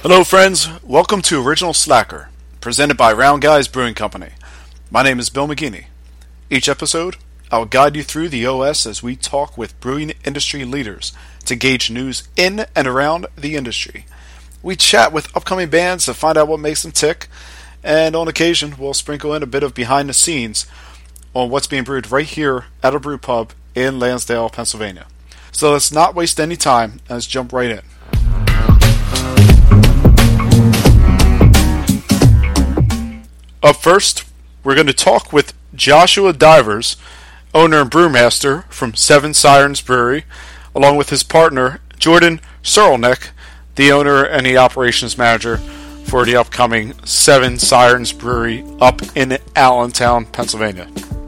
Hello friends, welcome to Original Slacker, presented by Round Guys Brewing Company. My name is Bill McGinney. Each episode, I'll guide you through the OS as we talk with brewing industry leaders to gauge news in and around the industry. We chat with upcoming bands to find out what makes them tick, and on occasion we'll sprinkle in a bit of behind the scenes on what's being brewed right here at a brew pub in Lansdale, Pennsylvania. So let's not waste any time and let's jump right in. Up first, we're going to talk with Joshua Divers, owner and brewmaster from Seven Sirens Brewery, along with his partner, Jordan Serlnick, the owner and the operations manager for the upcoming Seven Sirens Brewery up in Allentown, Pennsylvania.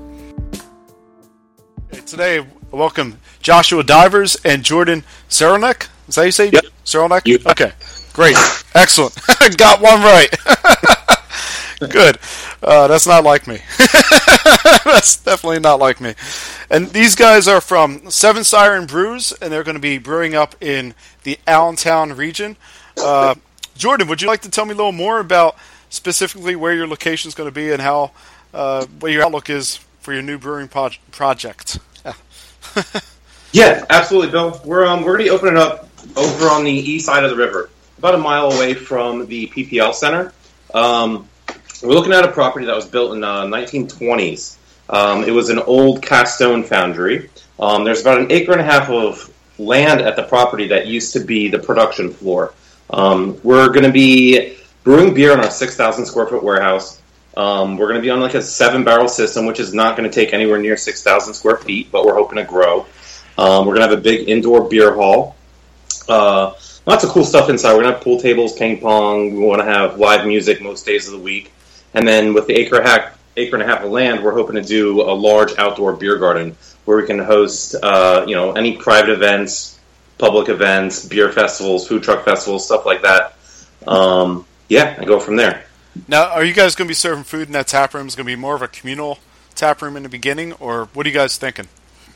Today, welcome Joshua Divers and Jordan Serlnick. Is that how you say? Yep. Serlnick? Okay, great. Excellent. Got one right. Good. That's not like me. That's definitely not like me. And these guys are from Seven Siren Brews, and they're going to be brewing up in the Allentown region. Jordan, would you like to tell me a little more about specifically where your location is going to be and how what your outlook is for your new brewing project? Yeah, absolutely, Bill. We're going to be opening up over on the east side of the river, about a mile away from the PPL Center. We're looking at a property that was built in the 1920s. It was an old cast stone foundry. There's about an acre and a half of land at the property that used to be the production floor. We're going to be brewing beer in our 6,000 square foot warehouse. We're going to be on like a 7-barrel system, which is not going to take anywhere near 6,000 square feet, but we're hoping to grow. We're going to have a big indoor beer hall. Lots of cool stuff inside. We're going to have pool tables, ping pong. We want to have live music most days of the week. And then with the acre and a half of land, we're hoping to do a large outdoor beer garden where we can host, any private events, public events, beer festivals, food truck festivals, stuff like that. And go from there. Now, are you guys going to be serving food in that tap room? Is it going to be more of a communal tap room in the beginning, or what are you guys thinking?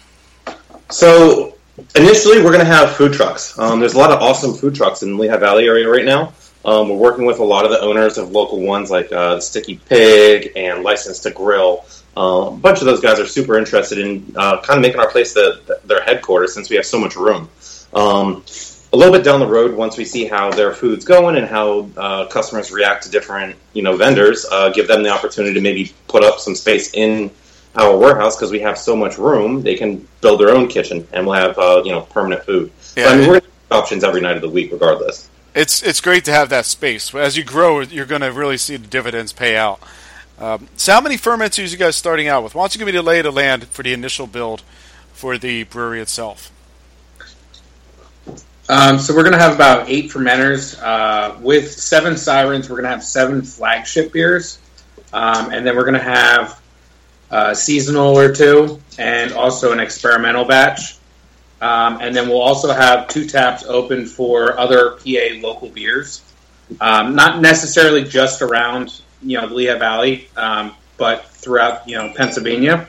So initially, we're going to have food trucks. There's a lot of awesome food trucks in the Lehigh Valley area right now. We're working with a lot of the owners of local ones like the Sticky Pig and License to Grill. A bunch of those guys are super interested in kind of making our place their headquarters since we have so much room. A little bit down the road, once we see how their food's going and how customers react to different vendors, give them the opportunity to maybe put up some space in our warehouse because we have so much room. They can build their own kitchen and we'll have permanent food. Yeah. So, we're going to have options every night of the week regardless. It's great to have that space. As you grow, you're going to really see the dividends pay out. So how many fermenters are you guys starting out with? Why don't you give me the lay of the land for the initial build for the brewery itself? So we're going to have about 8 fermenters. With Seven Sirens, we're going to have 7 flagship beers. And then we're going to have a seasonal or 2 and also an experimental batch. And then we'll also have 2 taps open for other PA local beers. Not necessarily just around, the Lehigh Valley, but throughout, Pennsylvania.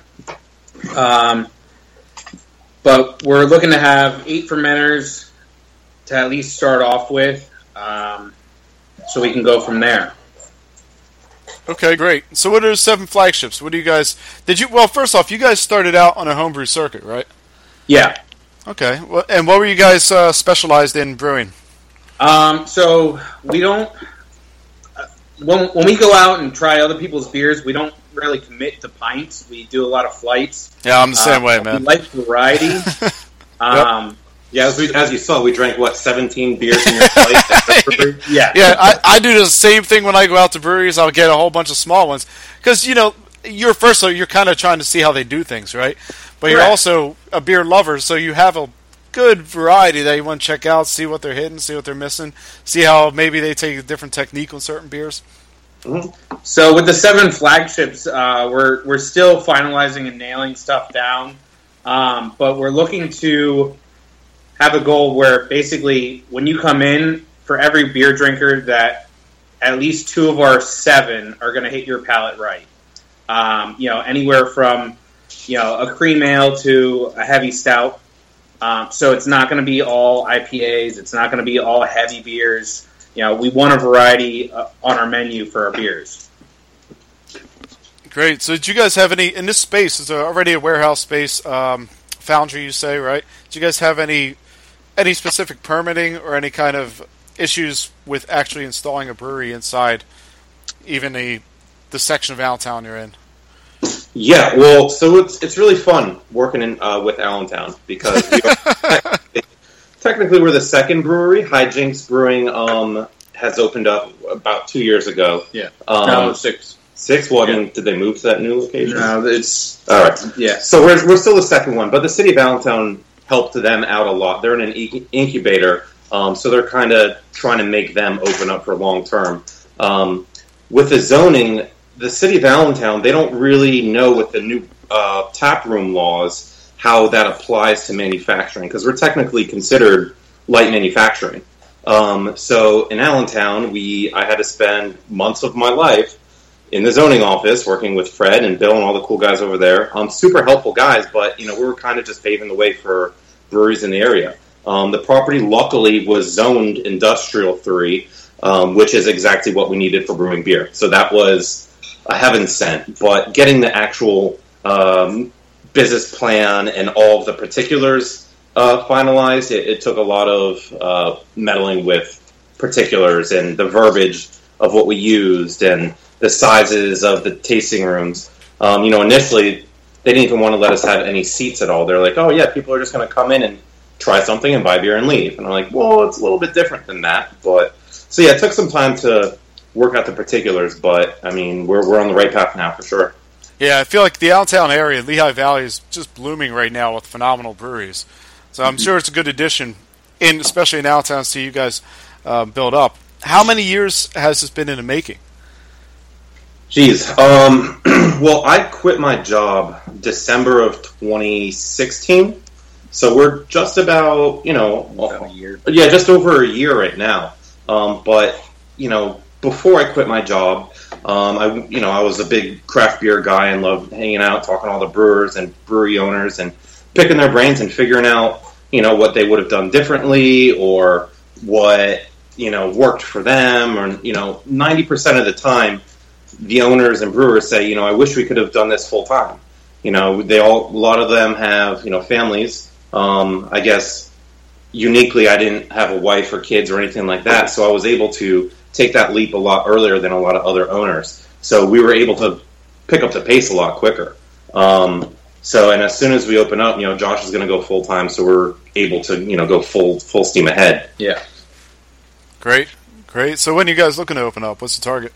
But we're looking to have 8 fermenters to at least start off with, so we can go from there. Okay, great. So what are the 7 flagships? What do you guys... Well, first off, you guys started out on a homebrew circuit, right? Yeah. Okay. Well, and what were you guys specialized in brewing? So we don't... When we go out and try other people's beers, we don't really commit to pints. We do a lot of flights. Yeah, I'm the same way, man. We like variety. Yep. Yeah, as you saw, we drank, 17 beers in your flight? Yeah. Yeah, I do the same thing when I go out to breweries. I'll get a whole bunch of small ones. Because, you're kind of trying to see how they do things, right? But you're also a beer lover, so you have a good variety that you want to check out, see what they're hitting, see what they're missing, see how maybe they take a different technique on certain beers. Mm-hmm. So with the 7 flagships, we're still finalizing and nailing stuff down. But we're looking to have a goal where basically when you come in, for every beer drinker, that at least 2 of our 7 are going to hit your palate right. Anywhere from a cream ale to a heavy stout. So it's not going to be all IPAs. It's not going to be all heavy beers. we want a variety on our menu for our beers. Great. So did you guys have any, in this space, is already a warehouse space, foundry you say, right? Do you guys have any specific permitting or any kind of issues with actually installing a brewery inside even the section of Allentown you're in? Yeah, well, so it's really fun working with Allentown because technically we're the second brewery. Hijinks Brewing has opened up about 2 years ago. Yeah, no, 6. 6? Well, I mean, did they move to that new location? No, it's... All right. Yeah. So we're still the second one, but the city of Allentown helped them out a lot. They're in an incubator, so they're kind of trying to make them open up for long term. With the zoning, the city of Allentown, they don't really know with the new tap room laws how that applies to manufacturing, because we're technically considered light manufacturing. So in Allentown, I had to spend months of my life in the zoning office working with Fred and Bill and all the cool guys over there. Super helpful guys, but we were kind of just paving the way for breweries in the area. The property luckily was zoned Industrial 3, which is exactly what we needed for brewing beer. So that was a heaven sent. But getting the actual business plan and all of the particulars finalized, it took a lot of meddling with particulars and the verbiage of what we used and the sizes of the tasting rooms. Initially, they didn't even want to let us have any seats at all. They're like, oh, yeah, people are just going to come in and try something and buy beer and leave. And I'm like, well, it's a little bit different than that. But so, yeah, it took some time to work out the particulars, but, I mean, we're on the right path now for sure. Yeah, I feel like the Allentown area, Lehigh Valley, is just blooming right now with phenomenal breweries. So I'm sure it's a good addition, especially in Allentown, to see you guys build up. How many years has this been in the making? Geez. Well, I quit my job December of 2016. So we're just about, about a year. Yeah, just over a year right now. But, before I quit my job, I was a big craft beer guy and loved hanging out, talking to all the brewers and brewery owners and picking their brains and figuring out, what they would have done differently or what, worked for them. Or, 90% of the time, the owners and brewers say, I wish we could have done this full time. A lot of them have, families. I guess uniquely, I didn't have a wife or kids or anything like that, so I was able to take that leap a lot earlier than a lot of other owners. So we were able to pick up the pace a lot quicker. And as soon as we open up, Josh is going to go full time, so we're able to, go full steam ahead. Yeah. Great. So when are you guys looking to open up? What's the target?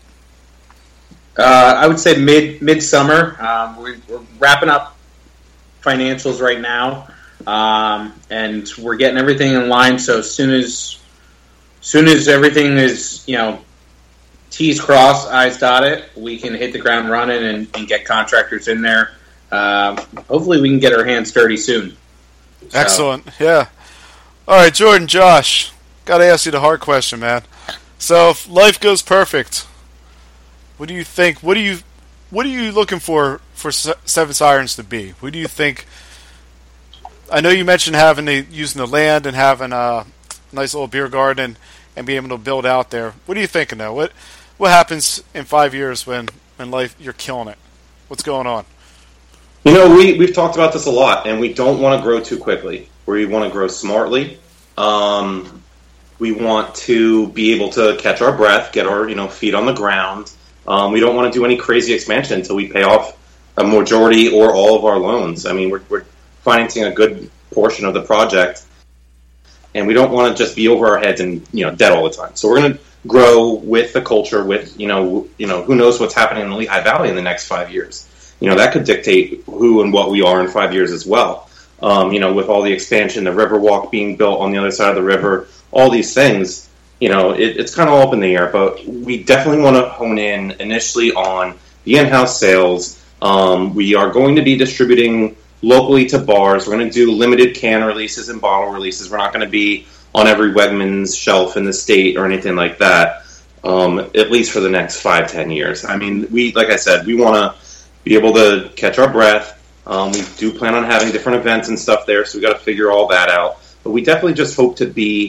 I would say midsummer. We're wrapping up financials right now, and we're getting everything in line. So as soon as everything is, T's crossed, I's dotted, we can hit the ground running and get contractors in there. Hopefully we can get our hands dirty soon. So. Excellent. Yeah. All right, Jordan, Josh, got to ask you the hard question, man. So if life goes perfect, what do you think? What are you looking for Seven Sirens to be? What do you think? I know you mentioned using the land and having a nice little beer garden and being able to build out there. What are you thinking though? What happens in 5 years when life you're killing it? What's going on? We've talked about this a lot, and we don't want to grow too quickly. We want to grow smartly. We want to be able to catch our breath, get our feet on the ground. We don't want to do any crazy expansion until we pay off a majority or all of our loans. I mean, we're financing a good portion of the project, and we don't want to just be over our heads and debt all the time. So we're going to grow with the culture. With who knows what's happening in the Lehigh Valley in the next 5 years. That could dictate who and what we are in 5 years as well. With all the expansion, the Riverwalk being built on the other side of the river, all these things. It's kind of all up in the air, but we definitely want to hone in initially on the in-house sales. We are going to be distributing locally to bars. We're going to do limited can releases and bottle releases. We're not going to be on every Wegmans shelf in the state or anything like that, at least for the next 5-10 years. I mean, like I said, we want to be able to catch our breath. We do plan on having different events and stuff there, so we got to figure all that out. But we definitely just hope to be,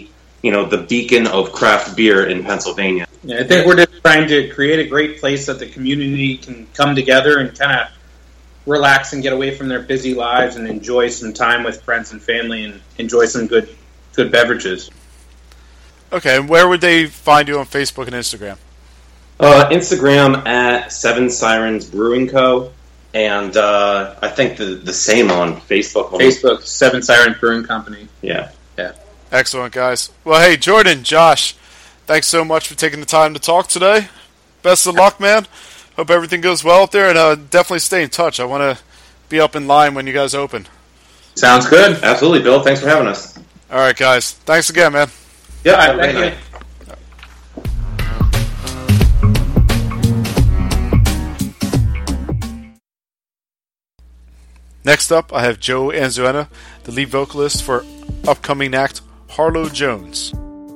the beacon of craft beer in Pennsylvania. Yeah, I think we're just trying to create a great place that the community can come together and kind of relax and get away from their busy lives and enjoy some time with friends and family and enjoy some good beverages. Okay, and where would they find you on Facebook and Instagram? Instagram at Seven Sirens Brewing Co. And I think the same on Facebook. Facebook, Seven Sirens Brewing Company. Yeah. Excellent, guys. Well, hey, Jordan, Josh, thanks so much for taking the time to talk today. Best of luck, man. Hope everything goes well up there, and definitely stay in touch. I want to be up in line when you guys open. Sounds good. Absolutely, Bill. Thanks for having us. All right, guys. Thanks again, man. Yeah, have a great night. Next up, I have Joe Anzuena, the lead vocalist for upcoming act Harlow Jones.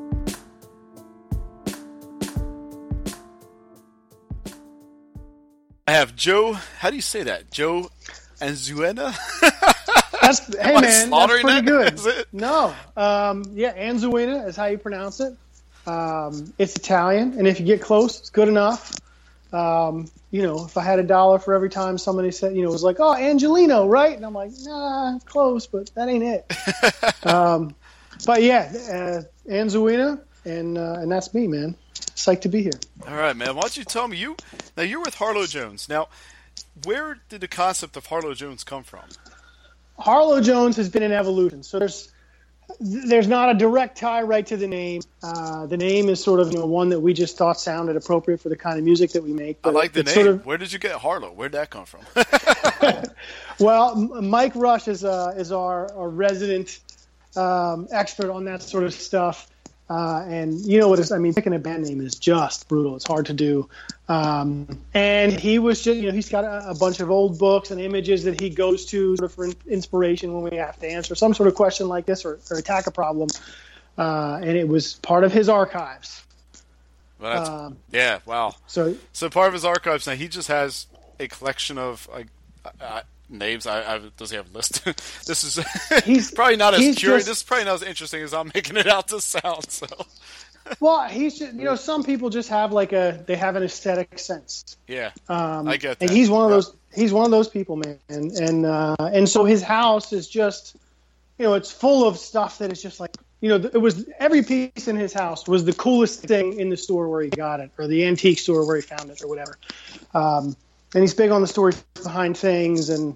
I have Joe. How do you say that? Joe Anzuena? Hey man, that's pretty good. Is it? No, Anzuena is how you pronounce it. It's Italian, and if you get close, it's good enough. If I had $1 for every time somebody said, it was like, oh, Angelino, right? And I'm like, nah, close, but that ain't it. But yeah, Anzuena, and that's me, man. Psyched to be here. All right, man. Why don't you tell me, you're with Harlow Jones. Now, where did the concept of Harlow Jones come from? Harlow Jones has been an evolution. So there's not a direct tie right to the name. The name is sort of one that we just thought sounded appropriate for the kind of music that we make. But I like the name. Where did you get Harlow? Where'd that come from? Well, Mike Rush is our resident expert on that sort of stuff. And you know what picking a band name is just brutal. It's hard to do. And he was just, he's got a bunch of old books and images that he goes to sort of for inspiration when we have to answer some sort of question like this or attack a problem. And it was part of his archives. Well, wow. So part of his archives now, he just has a collection of names. Does he have a list? This is he's probably not as curious. This is probably not as interesting as I'm making it out to sound. So, well, he's just, some people just have they have an aesthetic sense. Yeah, I get that. And he's one of those. He's one of those people, man. And so his house is just, it's full of stuff that is just like, it was every piece in his house was the coolest thing in the store where he got it, or the antique store where he found it, or whatever. And he's big on the story behind things, and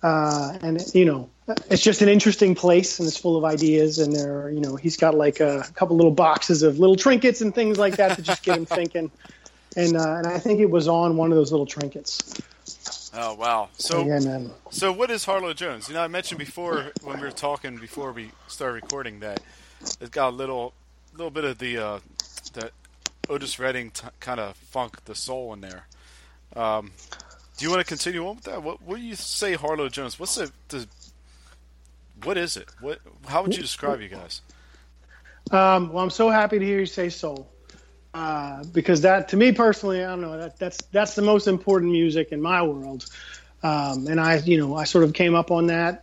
it's just an interesting place, and it's full of ideas. And he's got like a couple little boxes of little trinkets and things like that to just get him thinking. And I think it was on one of those little trinkets. Oh wow! So yeah, man. So what is Harlow Jones? I mentioned before when we were talking before we started recording that it's got a little bit of the Otis Redding kind of funk, the soul in there. Do you want to continue on with that? What do you say, Harlow Jones? What is it? How would you describe you guys? Well, I'm so happy to hear you say soul, because that, to me personally, I don't know, that's the most important music in my world. And I sort of came up on that.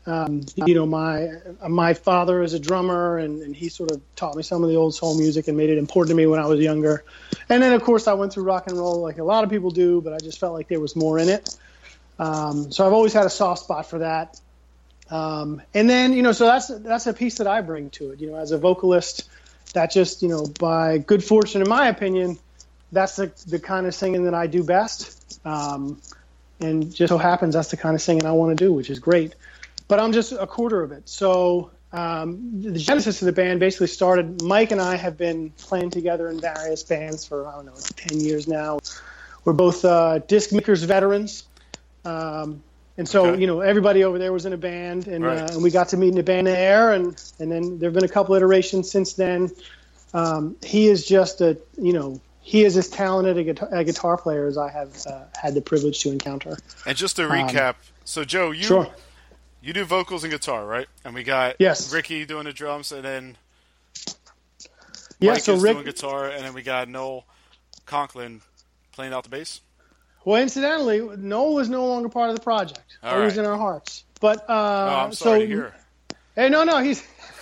My father is a drummer, and he sort of taught me some of the old soul music and made it important to me when I was younger. And then, of course, I went through rock and roll like a lot of people do, but I just felt like there was more in it. So I've always had a soft spot for that. And then, so that's a piece that I bring to it. As a vocalist, that just, by good fortune, in my opinion, that's the kind of singing that I do best. And just so happens that's the kind of singing I want to do, which is great. But I'm just a quarter of it. So the genesis of the band basically started, Mike and I have been playing together in various bands for, 10 years now. We're both disc makers veterans. And so, Okay. Everybody over there was in a band, and Right. and we got to meet in a band there, and then there have been a couple iterations since then. He is just he is as talented a guitar player as I have had the privilege to encounter. And just to recap, so Joe, Sure. you do vocals and guitar, right? And we got Yes. Ricky doing the drums, and then Yeah, Mike so is Rick. doing guitar, and then we got Noel Conklin playing out the bass. Well, incidentally, Noel is no longer part of the project. All Always right. in our hearts. But I'm sorry to hear. Hey, no,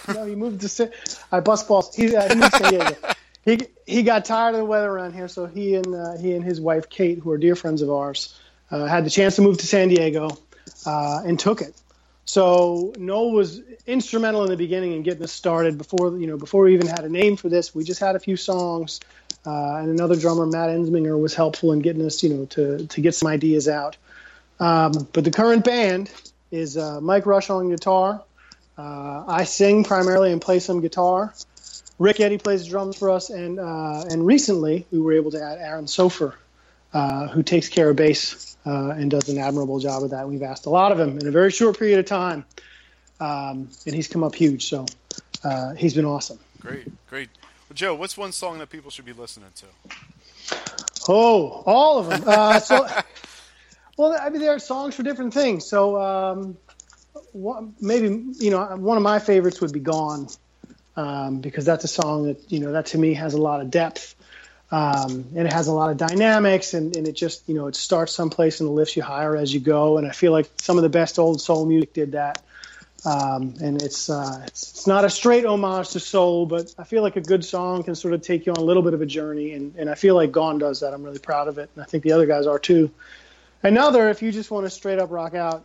No, he moved to I bust balls. He moved to San Diego. He got tired of the weather around here, so he and his wife Kate, who are dear friends of ours, had the chance to move to San Diego and took it. So Noel was instrumental in the beginning in getting us started. Before we even had a name for this, we just had a few songs, and another drummer, Matt Ensminger, was helpful in getting us, to get some ideas out. But the current band is Mike Rush on guitar. I sing primarily and play some guitar. Rick Eddy plays drums for us, and recently we were able to add Aaron Sofer, who takes care of bass and does an admirable job of that. We've asked a lot of him in a very short period of time, and he's come up huge. So he's been awesome. Great. Well, Joe, what's one song that people should be listening to? Oh, all of them. Well, I mean, there are songs for different things. So maybe one of my favorites would be "Gone," because that's a song that that to me has a lot of depth. And it has a lot of dynamics, and it just, it starts someplace and it lifts you higher as you go. And I feel like some of the best old soul music did that. And it's not a straight homage to soul, but I feel like a good song can sort of take you on a little bit of a journey. And I feel like Gone does that. I'm really proud of it. And I think the other guys are too. Another, if you just want to straight up rock out,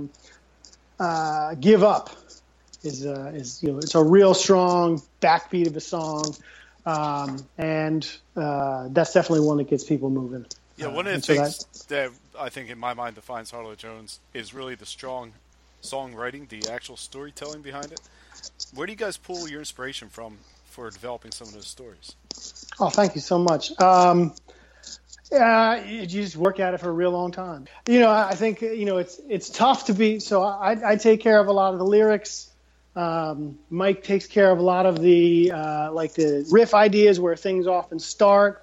Give Up is it's a real strong backbeat of a song. And that's definitely one that gets people moving. Yeah, one of the things that I think in my mind defines Harlow Jones is really the strong songwriting, the actual storytelling behind it. Where do you guys pull your inspiration from for developing some of those stories? Oh, thank you so much. You just work at it for a real long time. I think, it's tough to be, so I take care of a lot of the lyrics. Mike takes care of a lot of the the riff ideas where things often start.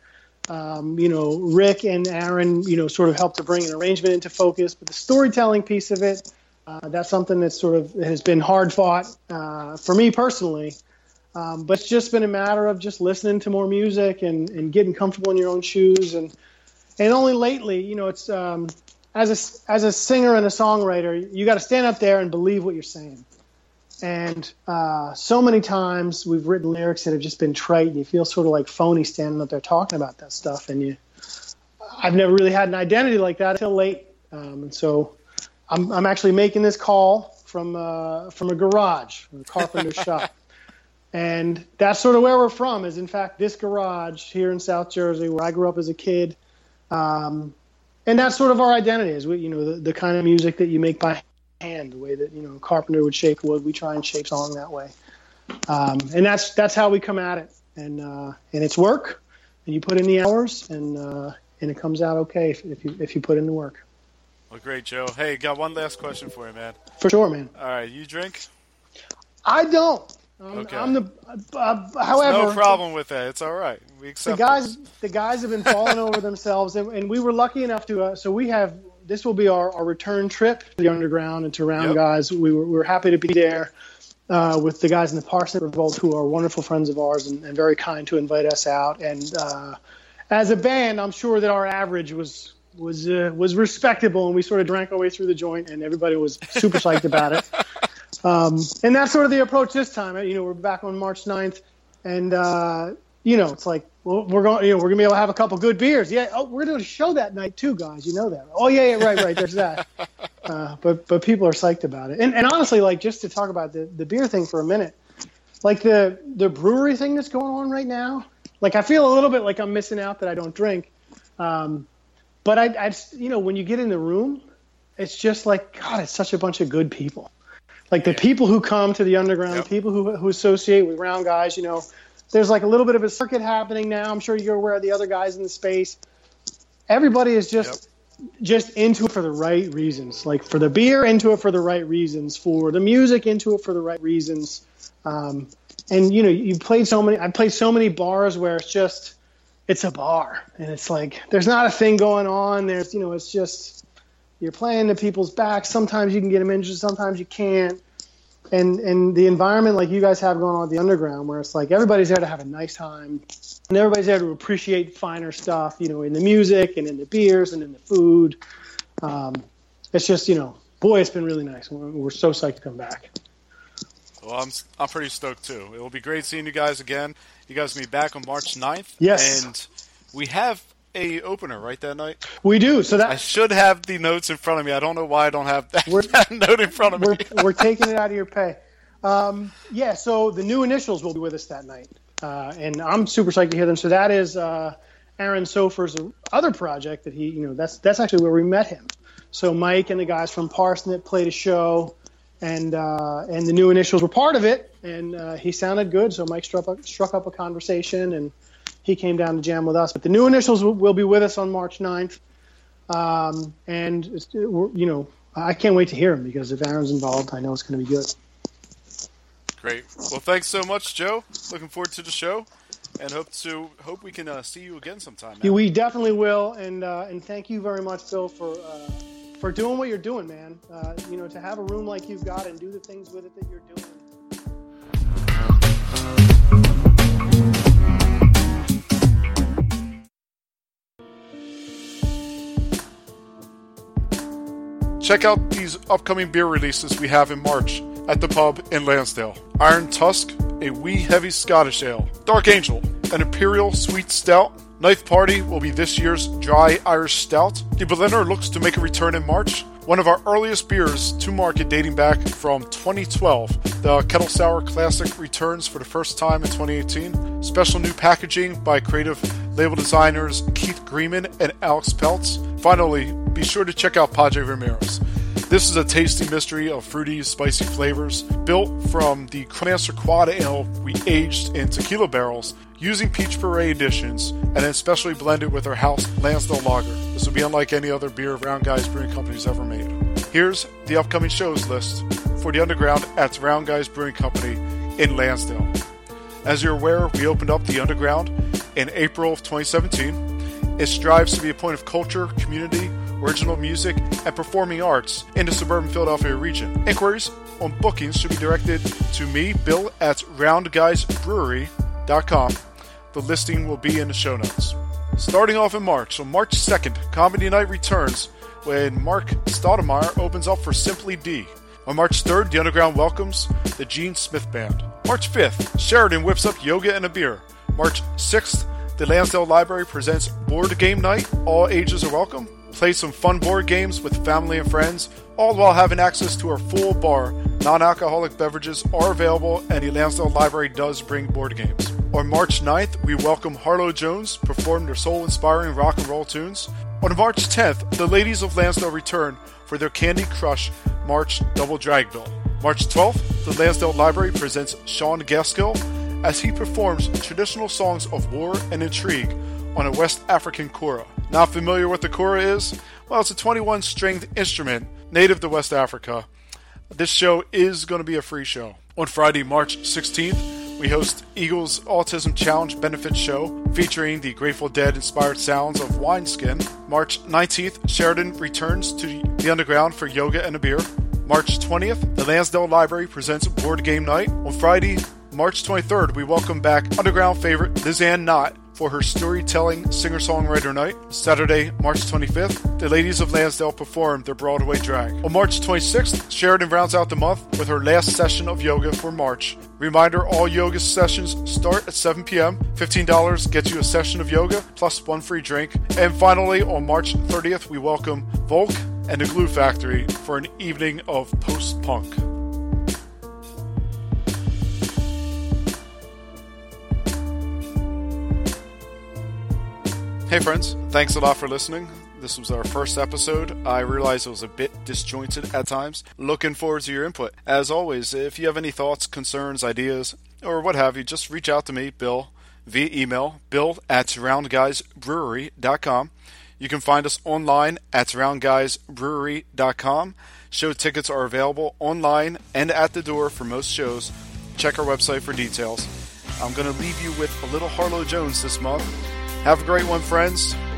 Rick and Aaron, sort of help to bring an arrangement into focus. But the storytelling piece of it, that's something that sort of has been hard fought for me personally. But it's just been a matter of just listening to more music and getting comfortable in your own shoes. And only lately, it's as a singer and a songwriter, you got to stand up there and believe what you're saying. And so many times we've written lyrics that have just been trite, and you feel sort of like phony standing up there talking about that stuff. And I've never really had an identity like that until late. And so I'm actually making this call from a garage, from a carpenter's shop. And that's sort of where we're from, is in fact this garage here in South Jersey, where I grew up as a kid. And that's sort of our identity, is the kind of music that you make by hand, the way that a carpenter would shape wood. We try and shape song that way, and that's how we come at it. And it's work, and you put in the hours, and it comes out okay if you put in the work. Well, great, Joe. Hey, got one last question for you, man. For sure, man. All right, you drink? I don't. Okay. However, no problem with that. It's all right. We accept the guys have been falling over themselves, and we were lucky enough to. So we have. This will be our return trip to the underground and to Round Guys. We were happy to be there with the guys in the Parsnip Revolt, who are wonderful friends of ours and very kind to invite us out. And as a band, I'm sure that our average was respectable, and we sort of drank our way through the joint, and everybody was super psyched about it. And that's sort of the approach this time. We're back on March 9th, and it's like, well, we're going to be able to have a couple good beers. Yeah. Oh, we're doing a show that night too, guys. You know that. Oh yeah, right. There's that. But people are psyched about it. And honestly, like, just to talk about the beer thing for a minute, like the brewery thing that's going on right now, like I feel a little bit like I'm missing out that I don't drink. But I when you get in the room, it's just like, God, it's such a bunch of good people. Like the people who come to the underground, the people who associate with Round Guys, there's like a little bit of a circuit happening now. I'm sure you're aware of the other guys in the space. Everybody is just into it for the right reasons. Like for the beer, into it for the right reasons. For the music, into it for the right reasons. And I've played so many bars where it's a bar, and it's like there's not a thing going on. There's it's just you're playing to people's backs. Sometimes you can get them injured, sometimes you can't. And the environment like you guys have going on at the underground, where it's like everybody's there to have a nice time, and everybody's there to appreciate finer stuff, in the music and in the beers and in the food. It's just, boy, it's been really nice. We're so psyched to come back. Well, I'm pretty stoked too. It will be great seeing you guys again. You guys will be back on March 9th. Yes. And we have a opener, right, that night? We do. So I should have the notes in front of me. I don't know why I don't have that note in front of me. We're taking it out of your pay. So the New Initials will be with us that night. And I'm super psyched to hear them. So that is Aaron Sofer's other project that that's actually where we met him. So Mike and the guys from Parsnip played a show, and the New Initials were part of it, and he sounded good. So Mike struck up a conversation, and he came down to jam with us. But the New Initials will be with us on March 9th, and I can't wait to hear him, because if Aaron's involved, I know it's going to be good. Great. Well, thanks so much, Joe. Looking forward to the show, and hope we can see you again sometime. Yeah, we definitely will, and thank you very much, Bill, for doing what you're doing, man. To have a room like you've got and do the things with it that you're doing. Check out these upcoming beer releases we have in March at the pub in Lansdale. Iron Tusk, a wee heavy Scottish ale. Dark Angel, an Imperial Sweet Stout. Knife Party will be this year's dry Irish Stout. The Berliner looks to make a return in March. One of our earliest beers to market dating back from 2012. The Kettle Sour Classic returns for the first time in 2018. Special new packaging by creative label designers Keith Greenman and Alex Peltz. Finally, be sure to check out Padre Ramirez. This is a tasty mystery of fruity, spicy flavors, built from the Cremaster Quad Ale we aged in tequila barrels, using Peach Puree additions, and then specially blended with our house Lansdale Lager. This will be unlike any other beer Round Guys Brewing Company's ever made. Here's the upcoming shows list for the Underground at Round Guys Brewing Company in Lansdale. As you're aware, we opened up the Underground in April of 2017. It strives to be a point of culture, community, original music, and performing arts in the suburban Philadelphia region. Inquiries on bookings should be directed to me, Bill, at roundguysbrewery.com. The listing will be in the show notes. Starting off in March, on March 2nd, Comedy Night returns when Mark Stoudemire opens up for Simply D. On March 3rd, the Underground welcomes the Gene Smith Band. March 5th, Sheridan whips up yoga and a beer. March 6th, the Lansdale Library presents Board Game Night. All ages are welcome. Play some fun board games with family and friends, all while having access to our full bar. Non-alcoholic beverages are available, and the Lansdale Library does bring board games. On March 9th, we welcome Harlow Jones, perform their soul-inspiring rock and roll tunes. On March 10th, the ladies of Lansdale return for their Candy Crush March Double Drag Bill. March 12th, the Lansdale Library presents Sean Gaskill as he performs traditional songs of war and intrigue on a West African kora. Not familiar what the kora is? Well, it's a 21-stringed instrument native to West Africa. This show is going to be a free show. On Friday, March 16th, we host Eagles Autism Challenge benefit show featuring the Grateful Dead-inspired sounds of Wineskin. March 19th, Sheridan returns to the Underground for yoga and a beer. March 20th, the Lansdale Library presents Board Game Night. On Friday, March 23rd, we welcome back Underground favorite Lizanne Knott for her storytelling singer-songwriter night. Saturday, March 25th, the ladies of Lansdale perform their Broadway drag. On March 26th, Sheridan rounds out the month with her last session of yoga for March. Reminder, all yoga sessions start at 7 p.m. $15 gets you a session of yoga, plus one free drink. And finally, on March 30th, we welcome Volk and the Glue Factory for an evening of post-punk. Hey friends, thanks a lot for listening. This was our first episode. I realize it was a bit disjointed at times. Looking forward to your input. As always, if you have any thoughts, concerns, ideas, or what have you, just reach out to me, Bill, via email, bill@roundguysbrewery.com. You can find us online at roundguysbrewery.com. Show tickets are available online and at the door for most shows. Check our website for details. I'm going to leave you with a little Harlow Jones this month. Have a great one, friends.